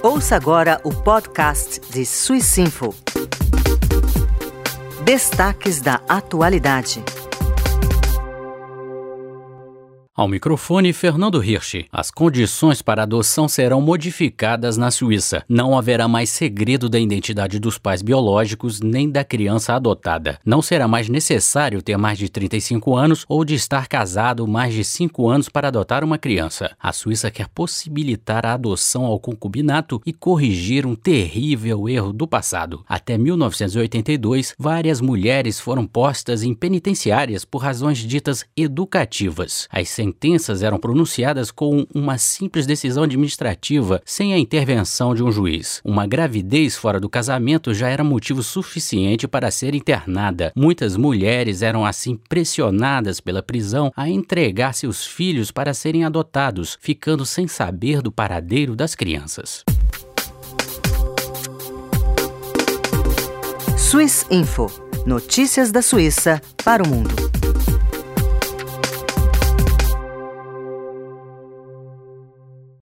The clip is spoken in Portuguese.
Ouça agora o podcast de Swissinfo. Destaques da atualidade. Ao microfone, Fernando Hirsch. As condições para adoção serão modificadas na Suíça. Não haverá mais segredo da identidade dos pais biológicos nem da criança adotada. Não será mais necessário ter mais de 35 anos ou de estar casado mais de 5 anos para adotar uma criança. A Suíça quer possibilitar a adoção ao concubinato e corrigir um terrível erro do passado. Até 1982, várias mulheres foram postas em penitenciárias por razões ditas educativas. As sentenças eram pronunciadas com uma simples decisão administrativa, sem a intervenção de um juiz. Uma gravidez fora do casamento já era motivo suficiente para ser internada. Muitas mulheres eram assim pressionadas pela prisão a entregar seus filhos para serem adotados, ficando sem saber do paradeiro das crianças. Swissinfo. Notícias da Suíça para o mundo.